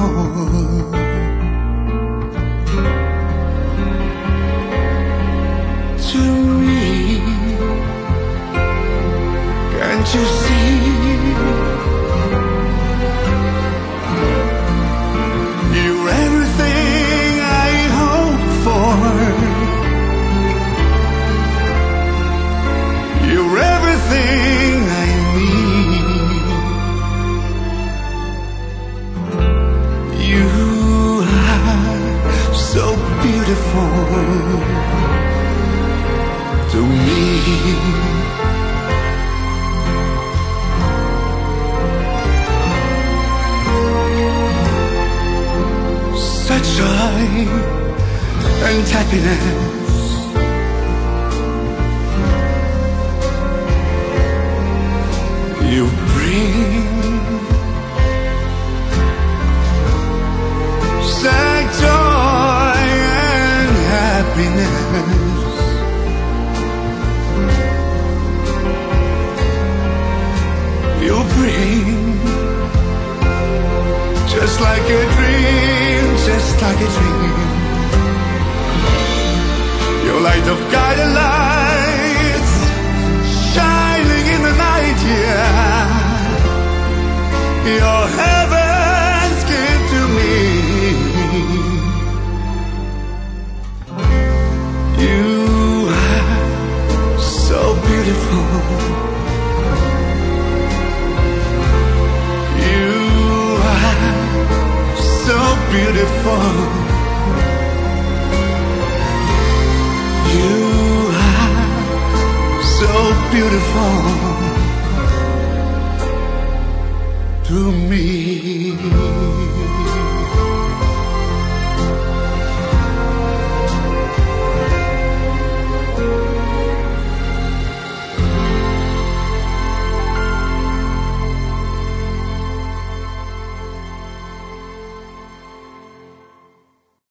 to me. Can't you see? You're everything I hoped for. You're everything I need. You are so beautiful to me. Such joy and happiness, you bring. Such joy and happiness, you bring. Just like a dream, just like a dream. Your light of guiding lights shining in the night, yeah. Your heaven's gift to me. You are so beautiful. So beautiful. You are so beautiful to me.